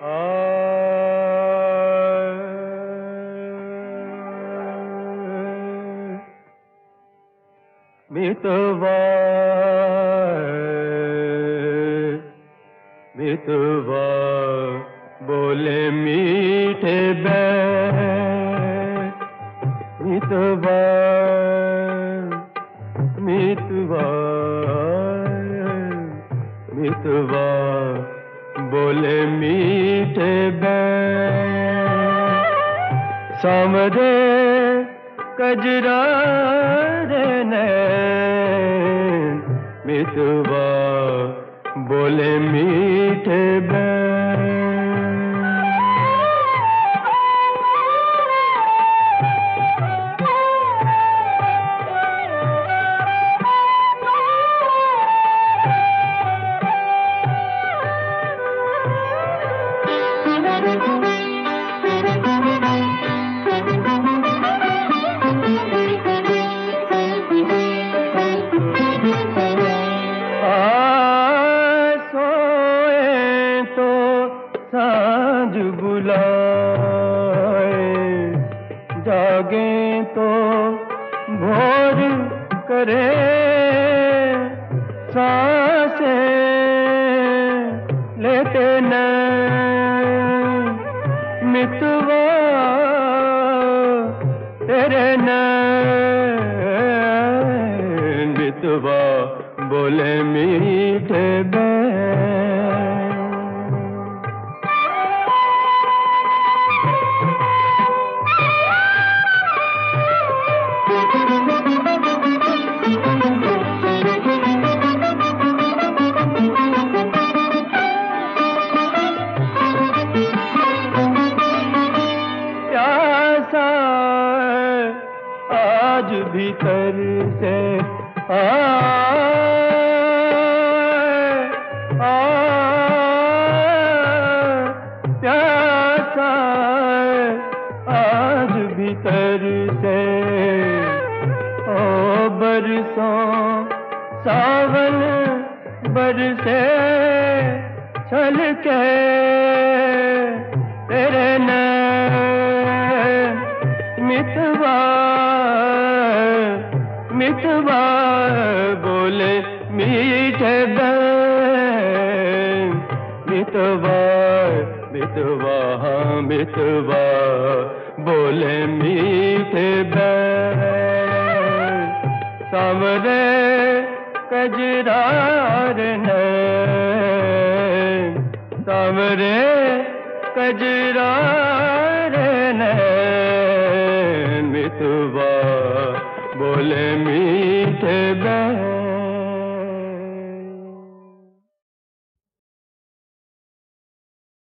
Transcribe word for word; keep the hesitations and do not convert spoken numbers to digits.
मितवा मितवा बोले मीठे बैर, मितवा मितवा मितवा बोले मीठे बैर, सामरे कजरारे नैन, मितवा बोले मीठे बैर। सांझ बुलाए, जागे तो भोर करे, सांसें लेते नैन, मितवा तेरे नैन, मितवा बोले मीठे बैर। आज भीतर से आ, आ, प्यासा आज भीतर से, ओ बरसों सावन बरसे छलके तेरे नैन, मितवा मितवा बोले मीठे बैर, मितवा मितवा हाँ मितवा बोले मीठे बैर, सामरे कजरार नैन, सामरे कजरार नैन, मितवा बोले मीठे बैर।